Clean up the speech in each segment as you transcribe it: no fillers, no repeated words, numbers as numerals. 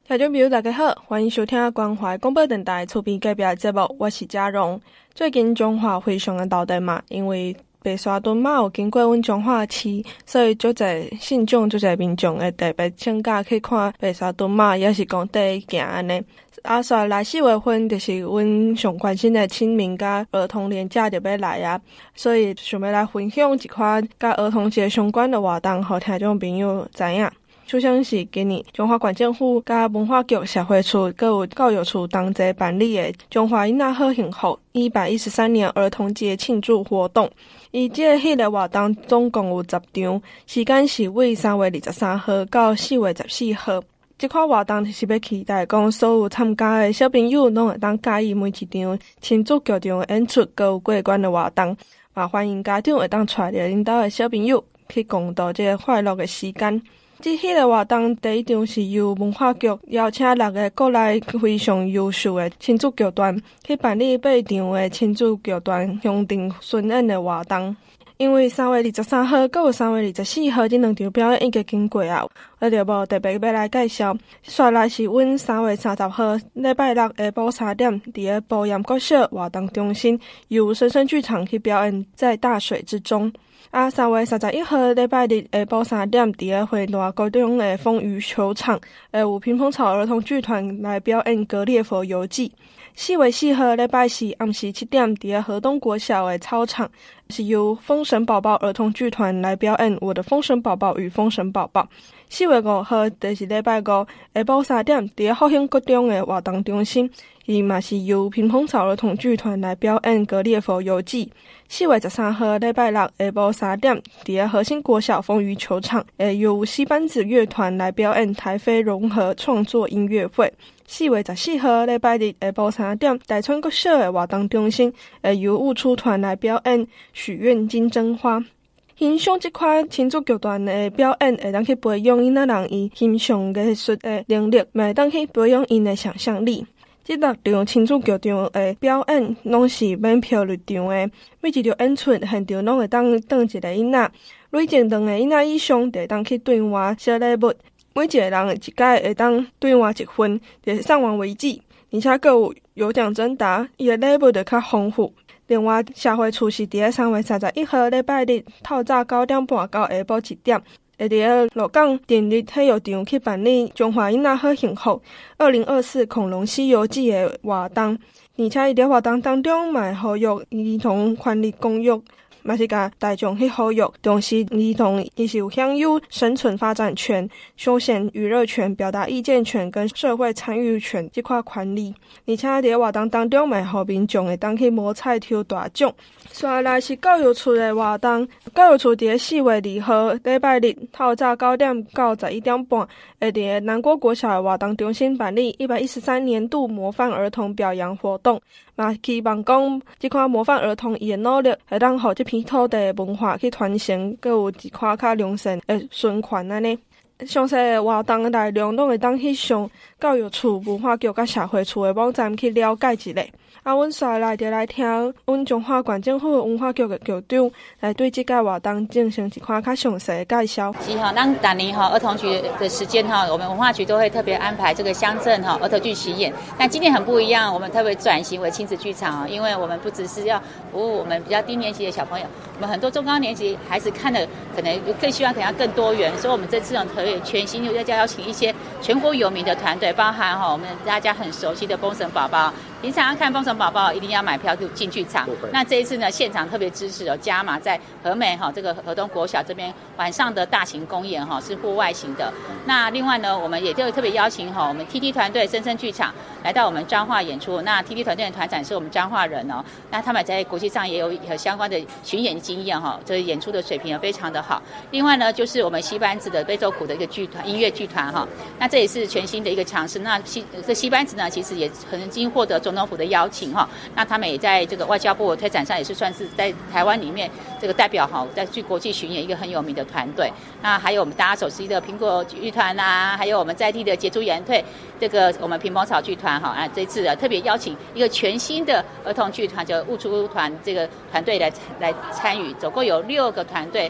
听众朋友大家好，欢迎收听关怀广播电台厝边隔壁的节目，我是嘉荣。最近中华非常的闹热嘛，因为白沙屯嘛有经过阮中华市，所以足侪信众、足侪民众会特别请假去看白沙屯嘛，也是讲第一行安尼。所以来4月份就是阮上关心的清明甲儿童连假就要来啊，所以想要来分享一款甲儿童节相关的活动，互听众朋友知影。首先是今年中华县政府甲文化局社会处佮有教育处同齐办理的中华囡仔好幸福113年儿童节庆祝活动。伊这迄个活动总共有10场，时间是为3月23号到4月14号。这款活动是要期待讲所有参加的小朋友拢会当介意每一场亲子剧场演出佮有过关的活动，嘛欢迎家长会当带着恁兜的小朋友去共度这个快乐的时间。迄个活动第一场是由文化局邀请6个国内非常优秀的亲子剧团去办理8场的亲子剧团乡镇巡演的活动。因为3月23号佮有3月24号这2场表演已经经过啊，我就无特别要来介绍。接来是阮3月30号礼拜六下晡3点，伫个埔盐国小活动中心由深深剧场去表演《在大水之中》。3月31号礼拜日下晡3点，伫个花莲高中的风雨球场，有屏风草儿童剧团来表演《格列佛游记》。4月4号礼拜四暗时7点，伫个河东国小的操场，是由封神宝宝儿童剧团来表演《我的封神宝宝与封神宝宝》。4月5号就是礼拜5下晡3点，伫个复兴国中的活动中心，伊嘛是由屏风草儿童剧团来表演《格列佛游记》。4月13号礼拜六下晡3点，伫个和兴国小风雨球场，由西班子乐团来表演台非融合创作音乐会。4月14号礼拜日下晡3点，大川国小的活动中心，由雾出团来表演许愿金针花。欣赏这款亲子剧团的表演，会当去培养囡仔人伊欣赏艺术的能力，嘛会当去培养因的想象力。这6场亲子剧场的表演拢是免票入场的，每一场演出现场拢会当转一个囡仔，累计2个囡仔以上就会当去兑换小礼物。每一个人一届会当兑换1份，就是送完为止，而且还有奖征答，伊的礼物就较丰富。另外，社会处是伫个3月31号礼拜日透早9点半到下晡1点，会伫个鹿港电力体育场去办理中华囡仔好幸福2024恐龙西游记的活动，而且伊伫活动当中嘛会呼吁儿童权利公约。嘛是甲大众去呼吁，重视儿童伊是有享有生存发展权、休闲娱乐权、表达意见权跟社会参与权这块权利。而且伫活动当中，嘛互民众会当去摸彩抽大奖。接来是教育处的活动，教育处伫个4月2号礼拜日透早9点到11点半，会伫个南国国小的活动中心办理113年度模范儿童表扬活动。嘛希望讲这款模范儿童伊的努力，会当互这片土地的文化去传承，佮有一款较良善的循环安尼。详细的活动内容拢会当去上教育处、文化局甲社会处的网站去了解一下。阮接来就来听阮中华县政府文化局的局长来对这个活动进行一款较详细的介绍。 是哈，那每年哈儿童局的时间哈，我们文化局都会特别安排这个乡镇哈儿童剧起演。但今年很不一样，我们特别转型为亲子剧场啊，因为我们不只是要服务我们比较低年级的小朋友，我们很多中高年级孩子看的可能更希望可能要更多元，所以我们这次呢特别全新又要邀请一些全国有名的团队，包含哈我们大家很熟悉的封神宝宝。平常看封神宝宝一定要买票进剧场，那这一次呢现场特别支持加码在和美哈这个河东国小这边晚上的大型公演哈是户外型的。那另外呢我们也特别邀请哈我们 TT 团队深深剧场来到我们彰化演出。那 TT 团队的团长是我们彰化人哦，那他们在国际上也有相关的巡演经验哈，这演出的水平也非常的好。另外呢就是我们西班子的悲咒谷的一个剧团音乐剧团哈，那这也是全新的一个尝试。那这西班子呢其实也曾经获得总统府的邀请哈，那他们也在这个外交部的推展上也是算是在台湾里面这个代表哈，在去国际巡演一个很有名的团队。那还有我们大家熟悉的苹果剧团啦，还有我们在地的杰出演队，这个我们屏风草剧团哈，这次特别邀请一个全新的儿童剧团，就雾出团这个团队来参与，总共有6个团队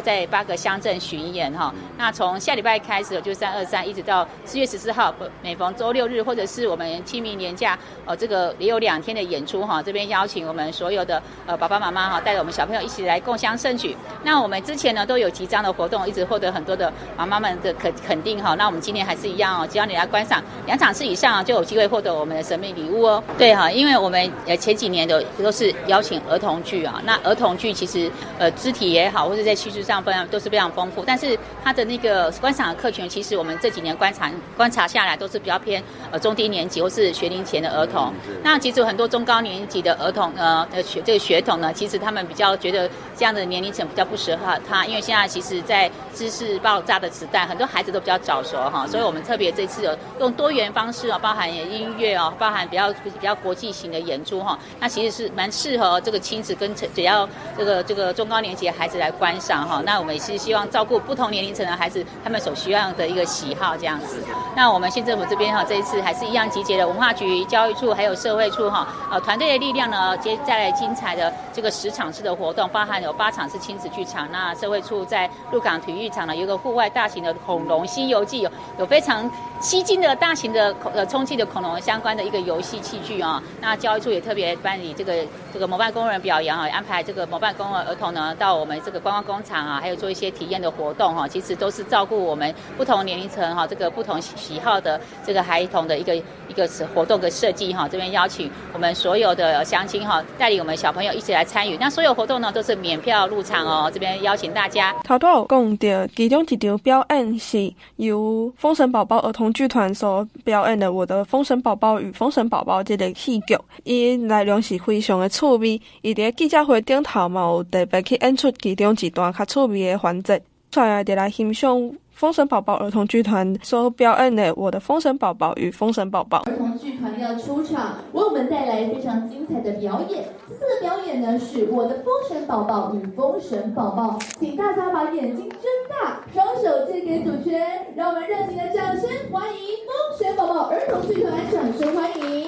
在8个乡镇巡演哈。那从下礼拜开始，就323一直到4月14号，每逢周六日或者是我们清明年假，这个也有2天的演出哈。这边邀请我们所有的爸爸妈妈哈，带着我们小朋友一起来共襄盛举。那我们之前呢都有集章的活动，一直获得很多的妈妈们的肯定哈。那我们今年还是一样哦，只要你来观赏2场次以上，就有机会获得我们的神秘礼物哦。对哈，因为我们前几年的都是邀请儿童剧啊，那儿童剧其实肢体也好，或者在叙述上都是非常丰富，但是它的那个观赏的客群，其实我们这几年观察下来都是比较偏中低年级或是学龄前的儿童。那其实很多中高年级的儿童这个学童呢，其实他们比较觉得这样的年龄层比较不适合他，因为现在其实在知识爆炸的时代，很多孩子都比较早熟哈，所以我们特别这次有用多元方式包含音乐包含比较国际型的演出哈，那其实是蛮适合这个亲子跟只要这个中高年级的孩子来观赏哈。那我们也是希望照顾不同年龄层的孩子他们所需要的一个喜好这样子。那我们县政府这边这一次还是一样集结了文化局、教育处还有社会处团队的力量呢，接下来精彩的这个10场次的活动，包含有8场是亲子剧场，那社会处在鹿港体育场呢有一个户外大型的恐龙西游记，有非常吸睛的大型的充气的恐龙相关的一个游戏器具那教育处也特别办理这个模范工人表扬安排这个模范工人儿童呢到我们这个观光工厂还有做一些体验的活动其实都是照顾我们不同年龄层这个不同喜好的这个孩童的一个活动的设计这边邀请我们所有的乡亲带领我们小朋友一起来参与。那所有活动呢都是免票入场这边邀请大家。 头有讲到其中一场表演是由风神宝宝儿童剧团所表演的《我的风神宝宝与风神宝宝》这个戏剧，伊内容是非常的趣味。伊伫记者会顶头嘛有特别去演出其中一段较趣味的环节，再来就来欣赏风神宝宝儿童剧团所表演的《我的风神宝宝与风神宝宝》。 儿童剧团要出场，为我们带来非常精彩的表演。这次的表演呢是《我的风神宝宝与风神宝宝》，请大家把眼睛睁大，双手借给主持人，让我们热情的掌声欢迎风神宝宝儿童剧团，掌声欢迎！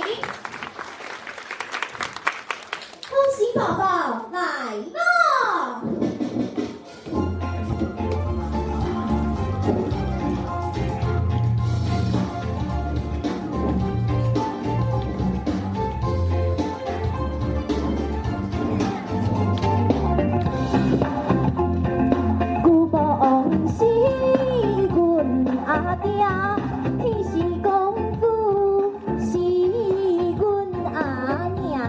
风神宝宝来了！ 天是公主，是阮阿娘。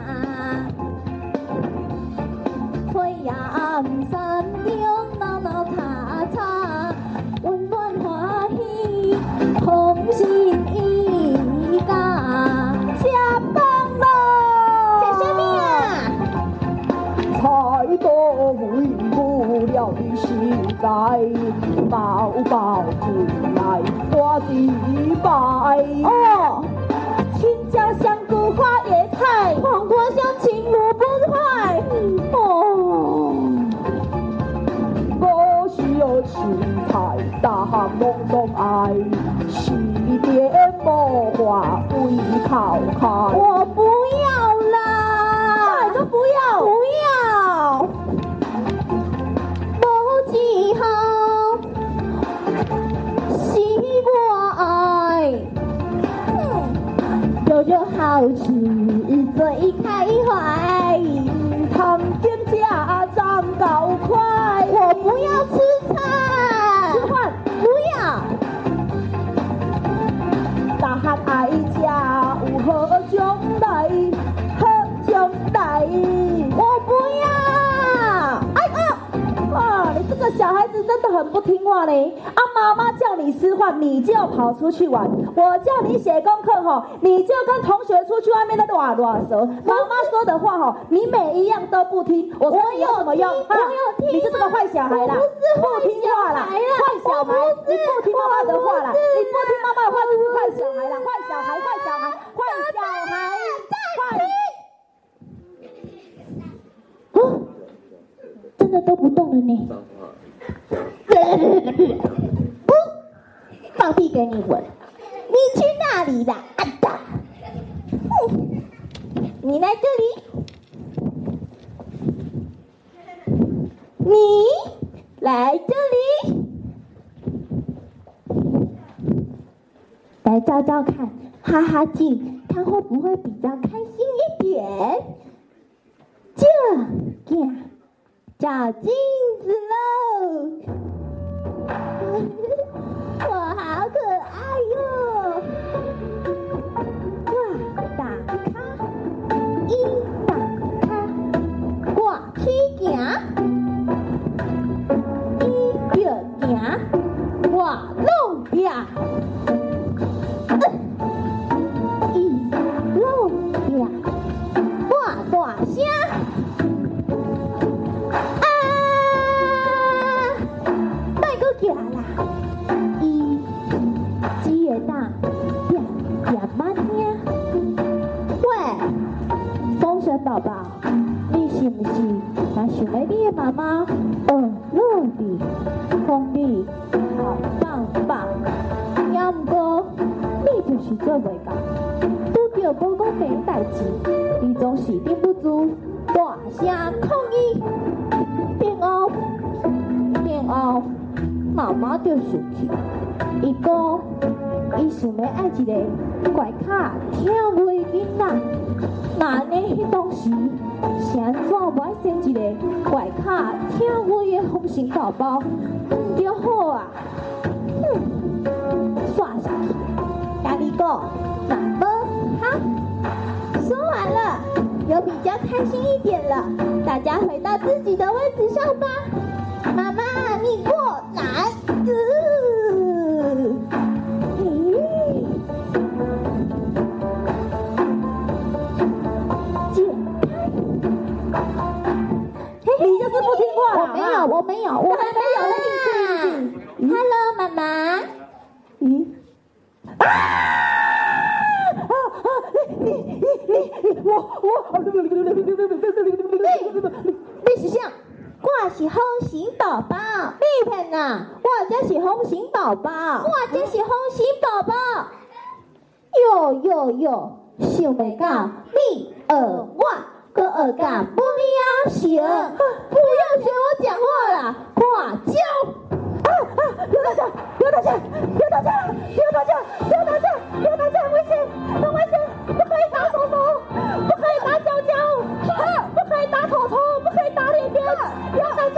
灰暗山中闹闹吵吵，温暖欢喜，同心一家。吃饭咯！吃什么啊？菜多为不了的实在，包包进来花地摆。哦，青椒香菇花椰菜，黄瓜香芹萝卜块。哦，我需要吃菜，大汉拢总爱，是点无话胃口开。我不要啦，都不要，不要。无记号，是我爱。肉肉好吃，最开怀。汤丁家长高快，我不要吃菜，吃饭不要。大汉爱食有好将来，好将来，我不要。哎呀！哇，你这个小孩子真的很不听话嘞！妈妈叫你吃饭，你就跑出去玩；我叫你写功课你就跟同学出去外面的乱舌。妈妈说的话你每一样都不听。我说你有什么用？我有听，你就是个坏小孩啦！不听话啦，坏小孩！你不听妈妈的话啦！你不听妈妈的话就是坏小孩啦！坏小孩，坏小孩，坏小孩！哦，真的都不动了呢。放屁给你闻！你去哪里啦？啊哒！你来这里，你来照照看，哈哈镜，看会不会比较开心一点？这样，照镜子喽！我好可爱哟！挂打卡，一打卡，挂起行，一着行，挂路边。一路边，大声啊！别搁行啦，伊只会当点点仔听。喂，风神宝宝，你是不是也想要你的妈妈落地风里好棒棒？要不过你就是做袂到。有公公没代志，你总是顶不住，大声抗议。电后，妈妈就生气。伊讲，伊想要爱一个怪卡听话囡仔，那安尼迄当时，是安怎无爱生一个怪卡听话的风神宝宝，就好啊。煞下去，甲你讲，那么。说完了，有比较开心一点了，大家回到自己的位置上吧。妈妈，你过来。 你就是不听话。 我没有，我还没有呢。Hello， 妈妈。你是啥？我是风神宝宝。你骗啊！我这是风神宝宝。我这是风神宝宝。哟，想袂到你我搁学到不了行，不要学我讲话啦！看招！不要打架！不要打架！危险！很危险！不可以打手手，不可以打脚脚，不可以打头头，不可以打脸脸！不要打架！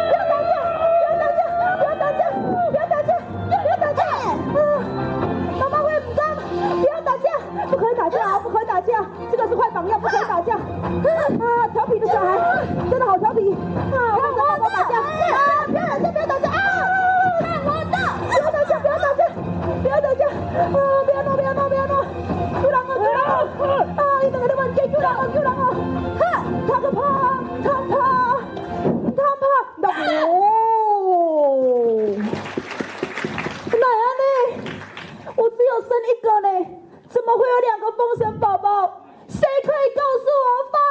妈妈会不干，不要打架！不可以打架！这个是坏榜样，不可以打架！调皮的小孩真的好调皮！让我打架！不要打架！看我的！不要打架！不要闹！不要闹！救人哦！你两个在问救人哦！哈！他个怕！哪样呢？我只有生一个呢，怎么会有2个风神宝宝？谁可以告诉我发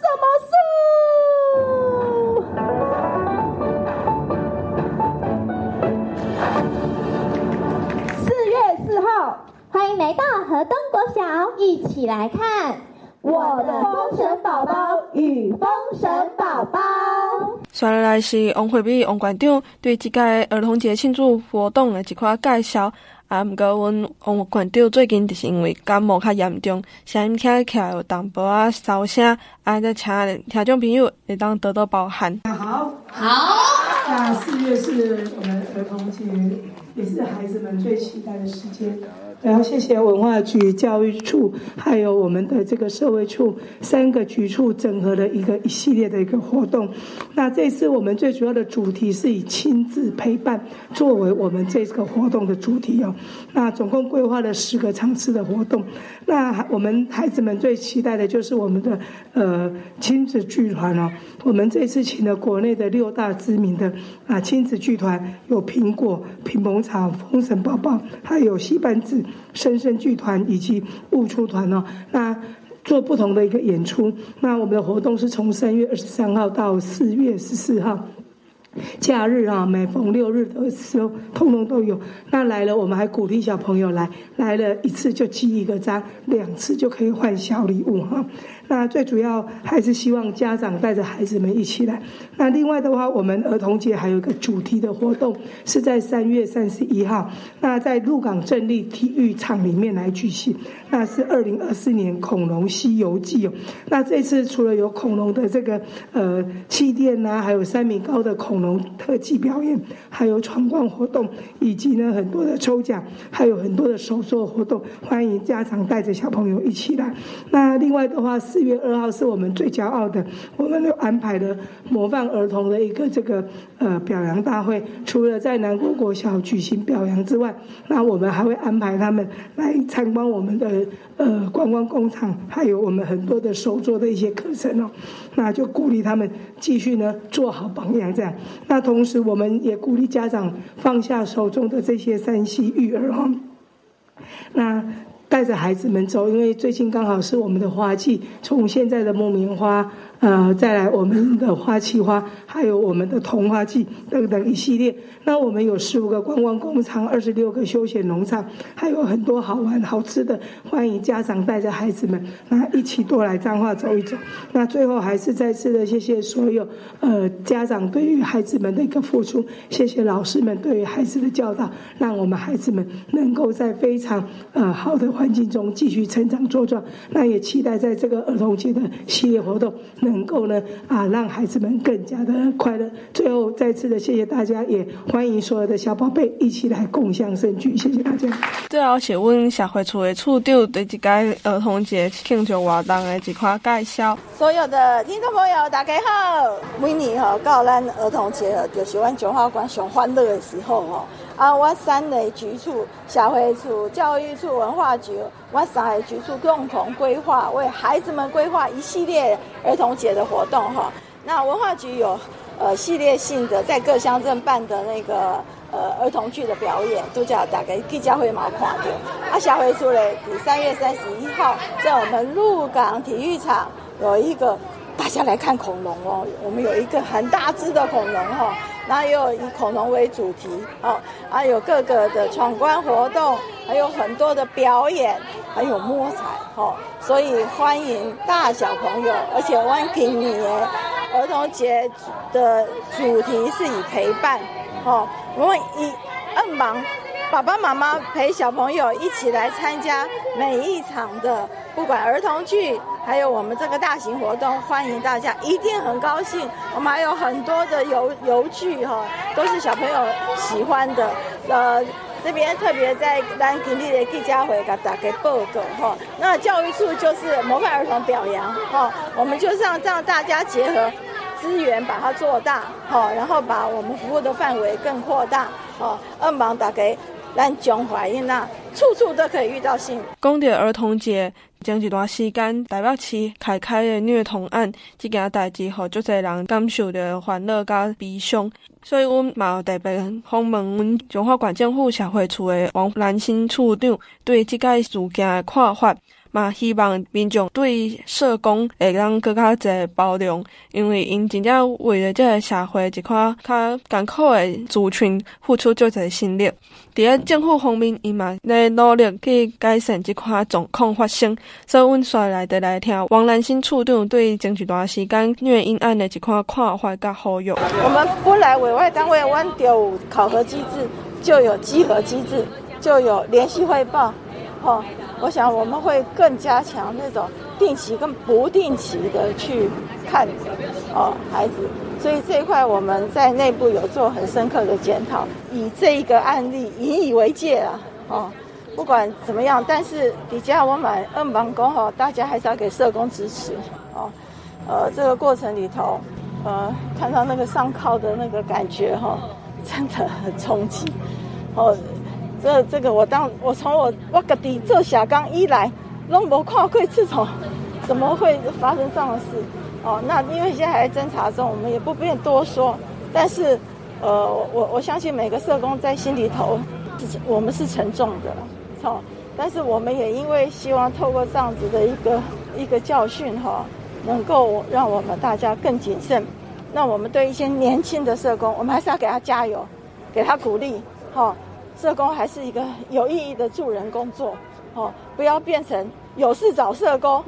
生什么事？4月4号，欢迎来到河东国小，一起来看我的风神宝宝与风神宝宝。 接下来是王惠美王馆长对这届儿童节庆祝活动的一块介绍。不过阮王馆长最近就是因为感冒较严重，声音听起来有淡薄仔沙声，再请听众朋友会当多多包涵。 好。那4月是我们儿童节，也是孩子们最期待的时间。然后谢谢文化局、教育处，还有我们的这个社会处3个局处整合的一系列的一个活动。那这次我们最主要的主题是以亲子陪伴作为我们这个活动的主题哦。那总共规划了10个场次的活动。那我们孩子们最期待的就是我们的亲子剧团哦。我们这次请了国内的6大知名的亲子剧团，有苹果、乒乓茶、风神宝宝，还有戏班子、深深剧团以及悟出团哦。那做不同的一个演出。那我们的活动是从3月23号到4月14号。假日每逢6日的时候通通都有。那来了我们还鼓励小朋友来了1次就集1个章，2次就可以换小礼物那最主要还是希望家长带着孩子们一起来。那另外的话，我们儿童节还有一个主题的活动，是在3月31号，那在鹿港镇立体育场里面来举行。那是2024年恐龙西游记哦。那这次除了有恐龙的这个气垫啊，还有3米高的恐龙特技表演，还有闯关活动，以及呢很多的抽奖，还有很多的手作活动，欢迎家长带着小朋友一起来。那另外的话，4月2号是我们最骄傲的，我们有安排了模范儿童的一个这个表扬大会。除了在南国国小举行表扬之外，那我们还会安排他们来参观我们的观光工厂，还有我们很多的手作的一些课程哦。那就鼓励他们继续呢做好榜样这样。那同时我们也鼓励家长放下手中的这些3C育儿哦。那带着孩子们走，因为最近刚好是我们的花季，从现在的木棉花，再来我们的花期花，还有我们的桐花季等等一系列。那我们有15个观光工厂，26个休闲农场，还有很多好玩好吃的，欢迎家长带着孩子们，那一起多来彰化走一走。那最后还是再次的谢谢所有家长对于孩子们的一个付出，谢谢老师们对于孩子的教导，让我们孩子们能够在非常好的环境中继续成长茁壮。那也期待在这个儿童节的系列活动能够呢让孩子们更加的快乐。最后再次的谢谢大家，也欢迎所有的小宝贝一起来共襄盛举，谢谢大家。 最后是阮社会处的处长对这届儿童节庆祝活动的一款介绍。 所有的听众朋友大家好，每年到咱儿童节就是阮彰化县上欢乐的时候我3个局处，社会处、教育处、文化局，我3个局处共同规划，为孩子们规划一系列儿童节的活动那文化局有系列性的在各乡镇办的那个儿童剧的表演，都叫大家记者会有看到。社会处嘞，在3月31号，在我们鹿港体育场有一个大家来看恐龙我们有一个很大只的恐龙然后也有以恐龙为主题还有各个的闯关活动，还有很多的表演，还有摸彩所以欢迎大小朋友。而且我今年的儿童节的主题是以陪伴我们以帮爸爸妈妈陪小朋友一起来参加每一场的不管儿童剧还有我们这个大型活动，欢迎大家，一定很高兴。我们还有很多的游具都是小朋友喜欢的。这边特别在咱今天的记者会给大家报告那教育处就是模范儿童表扬我们就是让大家结合资源把它做大然后把我们服务的范围更扩大帮大家咱彰化囡仔处处都可以遇到幸福。 讲到儿童节，将一段时间台北市开的虐童案这件代志，让足侪人感受到烦恼甲悲伤。所以，阮嘛有特别访问阮彰化县政府社会处的王兰新处长对这届事件的看法。嘛，希望民众对社工会当更加侪包容，因为因真正为了这个社会一块较艰苦的族群付出足侪心力。伫咧政府方面，伊嘛在努力去改善这块状况发生。所以，阮先来听王兰新处长对前一段时间虐婴案的一块看法甲呼吁。 我们本来委外单位，阮就有考核机制，就有稽核机制，就有联系汇报。我想我们会更加强那种定期跟不定期的去看孩子，所以这一块我们在内部有做很深刻的检讨，以这一个案例引以为戒不管怎么样，但是底下我们帮讲大家还是要给社工支持这个过程里头看到那个上铐的那个感觉真的很冲击这个我从我自己做社工以来都没看过这种怎么会发生这样的事那因为现在还在侦查中，我们也不便多说，但是我相信每个社工在心里头我们是沉重的但是我们也因为希望透过这样子的一个教训能够让我们大家更谨慎。那我们对一些年轻的社工，我们还是要给他加油，给他鼓励社工还是一个有意义的助人工作不要变成有事找社工，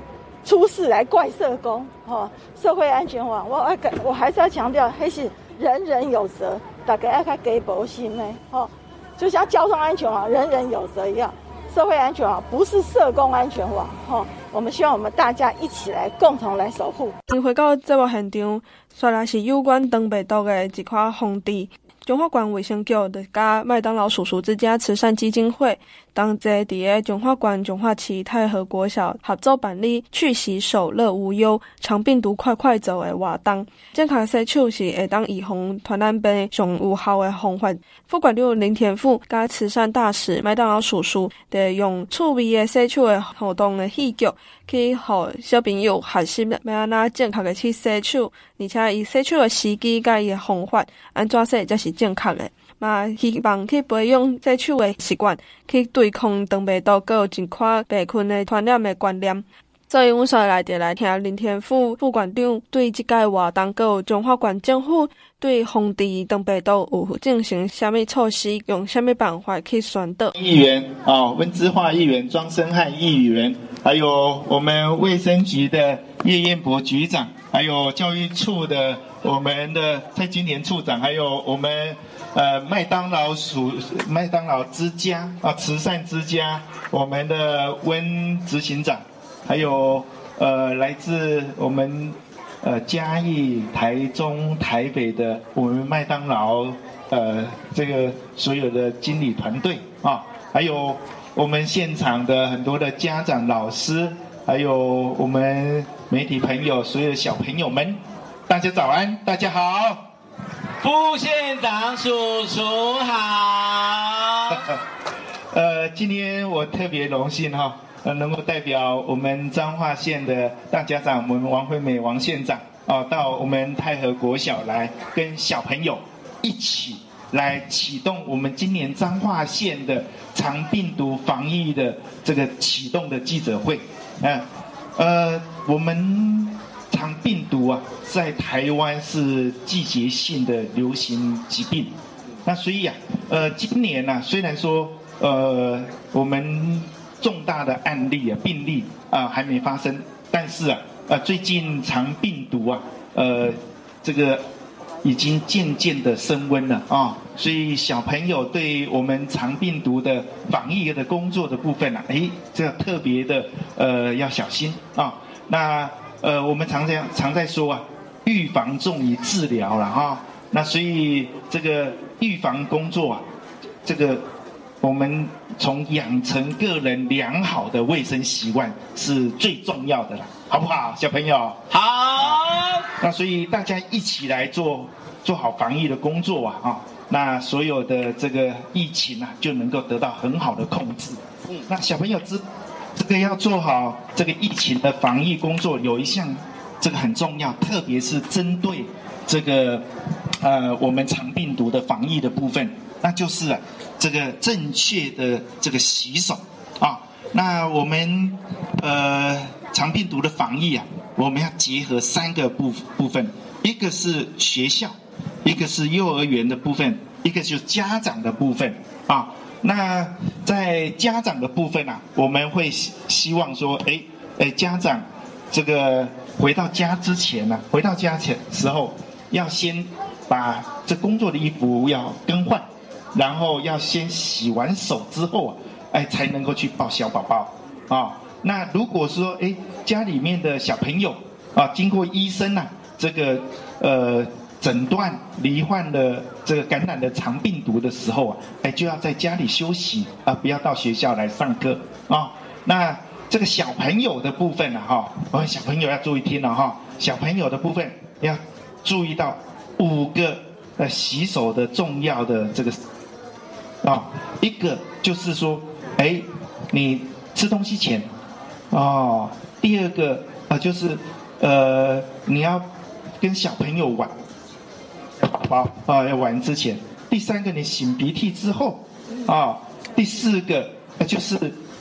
出事来怪社工，社会安全网，我还是要强调，还是人人有责，大家要给保心呢，就像交通安全网人人有责一样，社会安全网不是社工安全网，我们希望我们大家一起来共同来守护。 回到节目现场，虽然是有关长辈岛的一块荒地。中华县卫生局就甲麦当劳叔叔之家慈善基金会同齐伫个中华县中华市太和国小合作办理去洗手乐无忧肠病毒快快走的活动。正确洗手是会当预防传染病上有效的方法。副馆长林田富甲慈善大使麦当劳叔叔就用趣味的洗手的活动的戏剧，去互小朋友学习要安怎正确的去洗手，而且伊洗手的时机甲伊的方法安怎洗才是正确的。嘛，希望去培养洗手的习惯，去对抗长病毒，还有一款病菌的传染的观念。所以，阮所来就来听林天富副馆长对这届活动，还有中华县政府对防治长病毒有进行什么措施，用什么办法去宣导。 议员温之化议员、庄生汉议员，还有我们卫生局的叶彦博局长，还有教育处的我们的蔡金莲处长，还有我们麦当劳之家慈善之家我们的温执行长，还有来自我们嘉义、台中、台北的我们麦当劳这个所有的经理团队还有我们现场的很多的家长、老师，还有我们媒体朋友，所有的小朋友们，大家早安，大家好。 副县长叔叔好。 今天我特别荣幸能够代表我们彰化县的大家长，我们王惠美王县长到我们太和国小来跟小朋友一起来启动我们今年彰化县的肠病毒防疫的这个启动的记者会。我们肠病毒在台湾是季节性的流行疾病，那所以今年虽然说我们重大的案例病例还没发生，但是最近肠病毒这个已经渐渐的升温了所以小朋友对我们肠病毒的防疫的工作的部分这特别的要小心那我们常在说预防重于治疗了那所以这个预防工作这个我们从养成个人良好的卫生习惯是最重要的了，好不好，小朋友？ 好。 那所以大家一起来做好防疫的工作那所有的这个疫情就能够得到很好的控制。那小朋友这个要做好这个疫情的防疫工作，有一项这个很重要，特别是针对这个我们肠病毒的防疫的部分，那就是这个正确的这个洗手那我们肠病毒的防疫我们要结合3个部分，一个是学校，一个是幼儿园的部分，一个就是家长的部分那在家长的部分我们会希望说家长这个回到家前时候要先把这工作的衣服要更换，然后要先洗完手之后才能够去抱小宝宝那如果说家里面的小朋友经过医生这个诊断罹患的这个感染的肠病毒的时候就要在家里休息不要到学校来上课那这个小朋友的部分小朋友要注意听了小朋友的部分要注意到5个洗手的重要的这个一个就是说你吃东西前第2个就是你要跟小朋友玩要玩之前，第3个你擤鼻涕之后第4个就是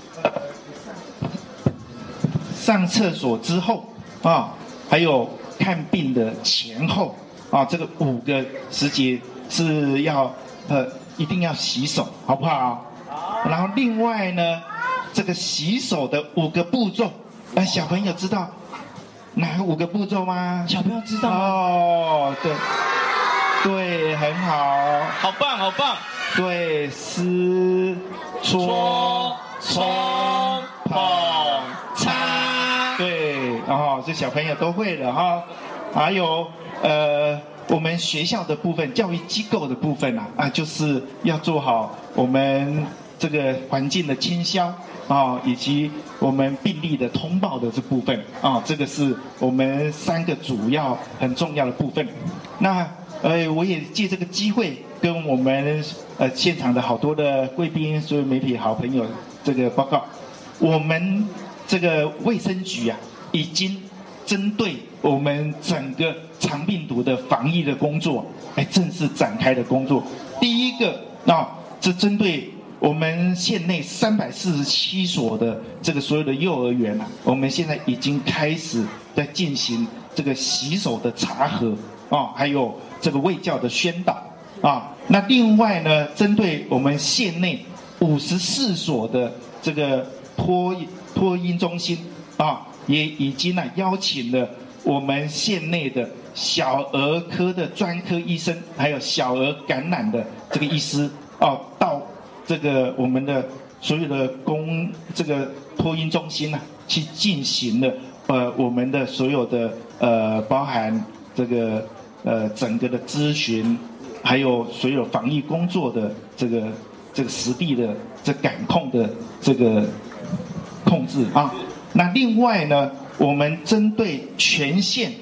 上厕所之后还有看病的前后这个5个时节是要一定要洗手，好不好？然后另外呢，这个洗手的5个步骤小朋友知道哪5个步骤吗？ 小朋友知道吗？ 哦，对，很好， 好棒，好棒。 对，撕、搓、冲、捧、擦。对，这小朋友都会了哈。还有我们学校的部分，教育机构的部分就是要做好我们这个环境的清消以及我们病例的通报的这部分这个是我们3个主要很重要的部分。那我也借这个机会跟我们现场的好多的贵宾、所有媒体好朋友这个报告，我们这个卫生局已经针对我们整个肠病毒的防疫的工作，正式展开的工作。第一个是针对我们县内347所的这个所有的幼儿园我们现在已经开始在进行这个洗手的查核还有这个卫教的宣导那另外呢，针对我们县内54所的这个托婴中心也已经邀请了我们县内的小儿科的专科医生，还有小儿感染的这个医师到这个我们的所有的这个托婴中心去进行了我们的所有的包含这个整个的咨询，还有所有防疫工作的这个实地的这感控的这个控制那另外呢，我们针对全县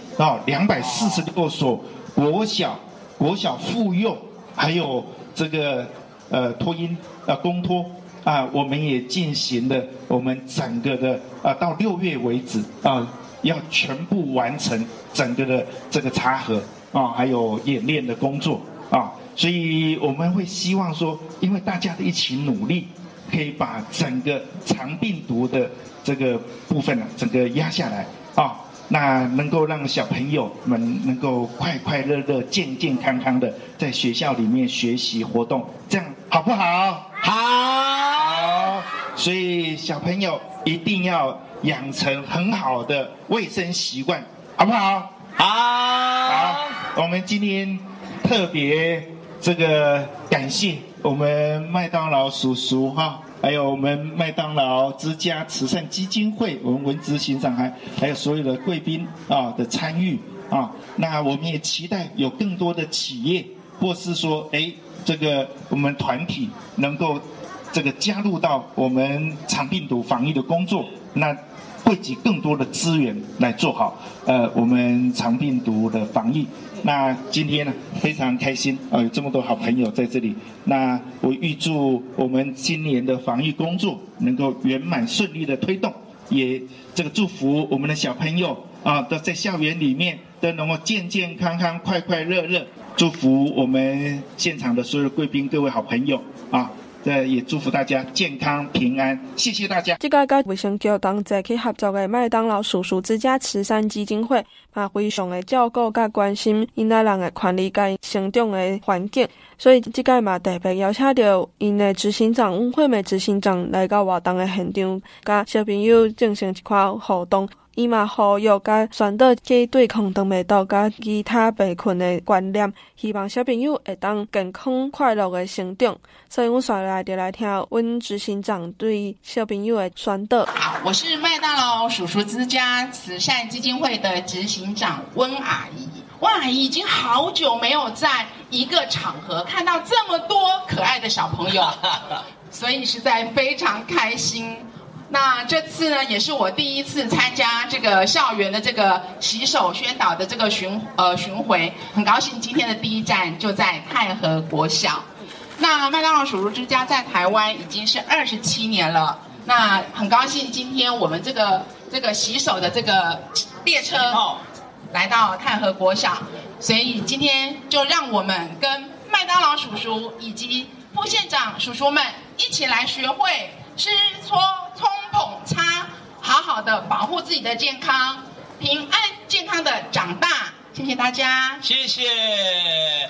246所国小妇幼，还有这个托婴公托我们也进行了我们整个的到6月为止要全部完成整个的这个查核还有演练的工作所以我们会希望说，因为大家的一起努力，可以把整个肠病毒的这个部分整个压下来那能够让小朋友们能够快快乐乐、健健康康的在学校里面学习活动，这样好不好？好。所以小朋友一定要养成很好的卫生习惯，好不好？好。我们今天特别这个感谢我们麦当劳叔叔还有我们麦当劳之家慈善基金会，我们文执行长还有所有的贵宾的参与那我们也期待有更多的企业，或是说这个我们团体能够这个加入到我们肠病毒防疫的工作，那汇集更多的资源来做好我们肠病毒的防疫。那今天呢非常开心有这么多好朋友在这里，那我预祝我们今年的防疫工作能够圆满顺利的推动，也这个祝福我们的小朋友都在校园里面都能够健健康康、快快乐乐，祝福我们现场的所有的贵宾、各位好朋友也祝福大家健康平安，谢谢大家。 这个跟卫生局同齐去合作的麦当劳叔叔之家慈善基金会，嘛非常的照顾甲关心因仔人的权利甲成长的环境，所以这个嘛特别邀请到因的执行长温惠美执行长来到活动的现场，甲小朋友进行一款互动。伊嘛呼吁甲宣导去对抗长病毒甲其他病菌的观念，希望小朋友会当健康快乐的成长。所以我下来就来听温执行长对小朋友的宣导。 好，我是麦当劳叔叔之家慈善基金会的执行长温阿姨。温阿姨已经好久没有在一个场合看到这么多可爱的小朋友，所以实在非常开心。那这次呢，也是我第一次参加这个校园的这个洗手宣导的这个巡回，很高兴今天的第一站就在太和国小。那麦当劳叔叔之家在台湾已经是27年了，那很高兴今天我们这个洗手的这个列车来到太和国小，所以今天就让我们跟麦当劳叔叔以及副县长叔叔们一起来学会湿搓冲捧擦，好好的保护自己的健康，平安健康的长大。谢谢大家， 谢谢。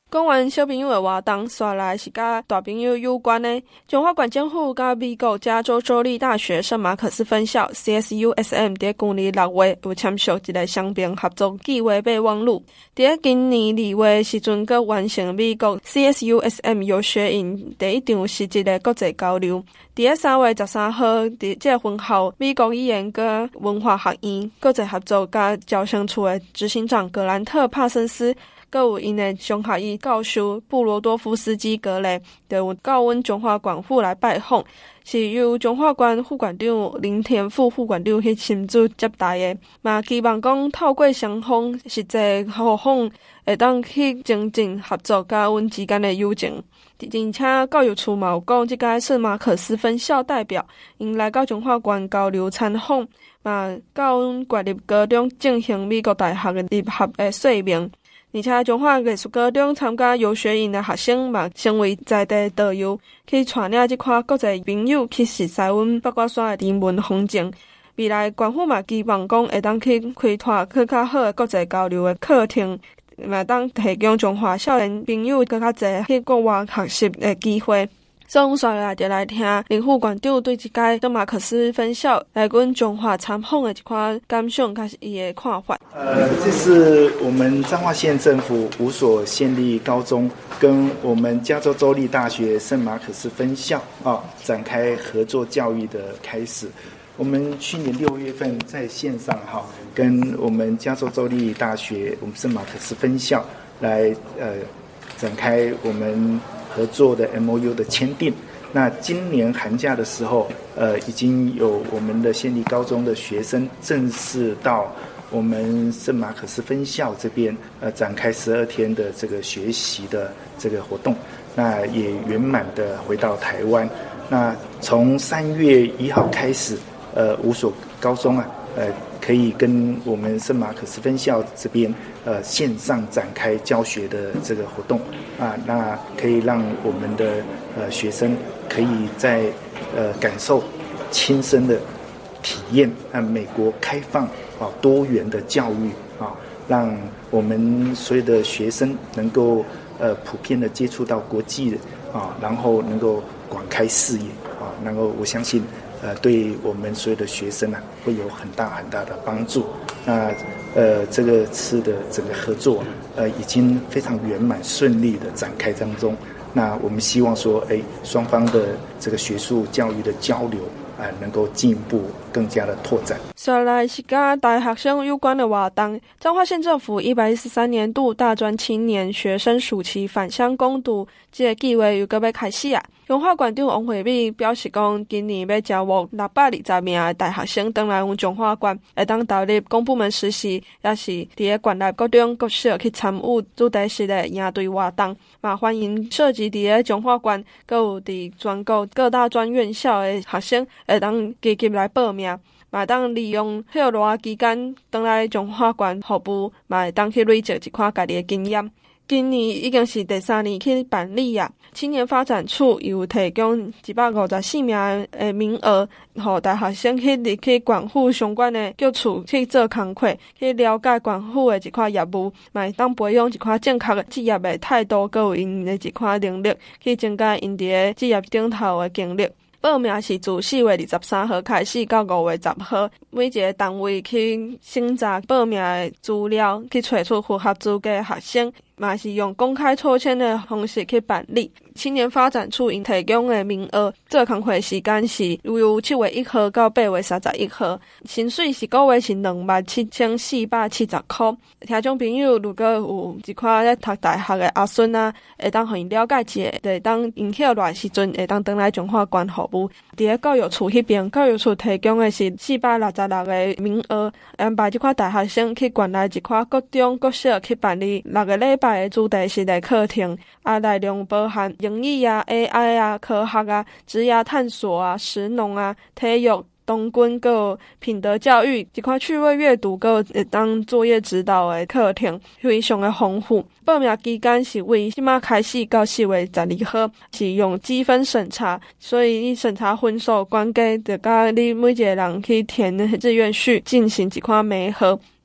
讲完小朋友的活动，刷来是甲大朋友有关的。中华县政府甲美国加州州立大学圣马可斯分校 CSUSM 在去年6月有签署一个双边合作计划备忘录。在今年2月时阵，佮完成美国 CSUSM 游学营第一场实质的国际交流。伫3月13号，伫这个分校美国语言佮文化学院国际合作甲招生处的执行长格兰特·帕森斯。佮有因的上学院教授布罗多夫斯基格雷，就有到阮中华县府来拜访，是由中华县副县长林田副副县长去亲自接待的。嘛希望讲透过双方实际互访，会当去增进合作甲阮之间的友情。而且教育处嘛有讲，即个圣马可斯分校代表因来到中华县交流参访，嘛到阮国立高中进行美国大学的入学的说明。而且中华艺术高中参加游学营的学生嘛，成为在地导游，去带领这块国际朋友去熟悉阮八卦山的人文风景。未来县府嘛希望讲会当去开拓更较好的国际交流的课程，嘛当提供中华少年朋友更较侪去国外学习的机会。所以我们接下来就来听林副县长对这个圣马可斯分校来阮中华参访的一块感想，甲是伊的看法。 这是我们彰化县政府5所县立高中跟我们加州州立大学圣马可斯分校展开合作教育的开始。我们去年6月份在线上跟我们加州州立大学我们圣马可斯分校来展开我们合作的 MOU 的签订。那今年寒假的时候，已经有我们的县立高中的学生正式到我们圣马可斯分校这边，展开12天的这个学习的这个活动。那也圆满的回到台湾。那从3月1号开始，5所高中可以跟我们圣马可斯分校这边线上展开教学的这个活动那可以让我们的学生可以在感受亲身的体验美国开放多元的教育让我们所有的学生能够普遍的接触到国际然后能够广开视野然后我相信对我们所有的学生会有很大很大的帮助。那这个次的整个合作已经非常圆满顺利的展开当中。那我们希望说双方的这个学术教育的交流能够进一步更加的拓展。 接下来是跟大学生有关的活动。彰化县政府113年度大专青年学生暑期返乡攻读这个计划又要开始中华县长王惠美表示讲，今年要招募620名的大学生回来阮中华县，会当投入公部门实习，也是伫个县内各中各校去参与主题式的营队活动。嘛，欢迎涉及伫个中华县，佮有伫全国各大专院校的学生，会当积极来报名。嘛，当利用休热期间回来中华县服务，嘛会当去累积一块家己的经验。今年已经是第3年去办理青年发展处有提供154名的名额，予大学生去入去县府相关的局处去做工课，去了解县府的一块业务，嘛会当培养一块正确的职业的态度，佮有因的一块能力，去增加因伫个职业顶头的经历。报名是自4月23号开始到5月10号，每一个单位去审查报名的资料，去找出符合资格的学生，嘛是用公开抽签的方式去办理。青年发展处因提供的名额，做工课时间是由7月1号到8月31号，薪水是个月是27470块。听众朋友如果有一块在读大学的阿孙会当互因了解一下，会当因休热时阵会当回来中华县服务。伫个教育处迄边，教育处提供的是466个名额，安排这块大学生去县内一块各中各校去办理6个礼拜的主题式的课程，内容包含英语AI 科学职业探索食农体育童军个品德教育一块趣味阅读个当作业指导的课程非常的丰富。报名期间是为即马开始到4月12号，是用积分审查，所以你审查分数关系就甲你每一个人去填志愿序进行一块媒合。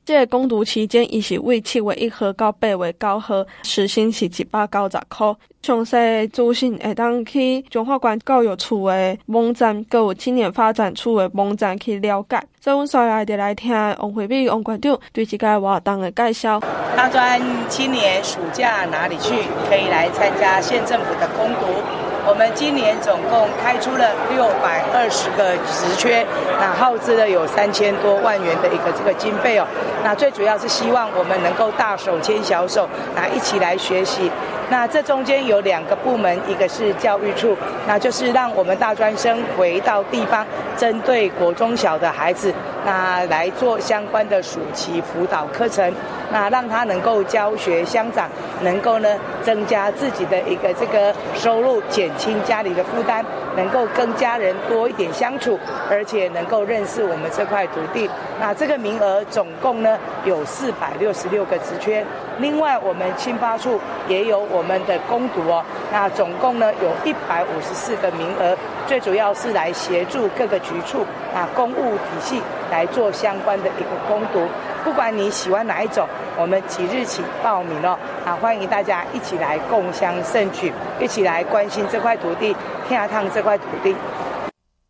这个攻读期间，伊是为7月1号到8月9号，时薪是190块。详细资讯会当去中华关教育处的网站，还有青年发展处的网站去了解。所以，阮刷来就来听王惠美王馆长对这个活动的介绍。 大专青年暑假哪里去？可以来参加县政府的攻读。我们今年总共开出了620个职缺，那耗资了有3000多万元的一个这个经费哦。那最主要是希望我们能够大手牵小手，那一起来学习。那这中间有2个部门，一个是教育处，那就是让我们大专生回到地方，针对国中小的孩子，那来做相关的暑期辅导课程，那让他能够教学相长，能够呢增加自己的一个这个收入，减轻家里的负担，能够跟家人多一点相处，而且能够认识我们这块土地。那这个名额总共呢有466个职缺，另外我们青发处也有我们的攻读哦，那总共呢有154个名额，最主要是来协助各个局处公务体系来做相关的一个攻读。不管你喜欢哪一种，我们即日起报名哦，欢迎大家一起来共襄盛举，一起来关心这块土地，听趟这块土地。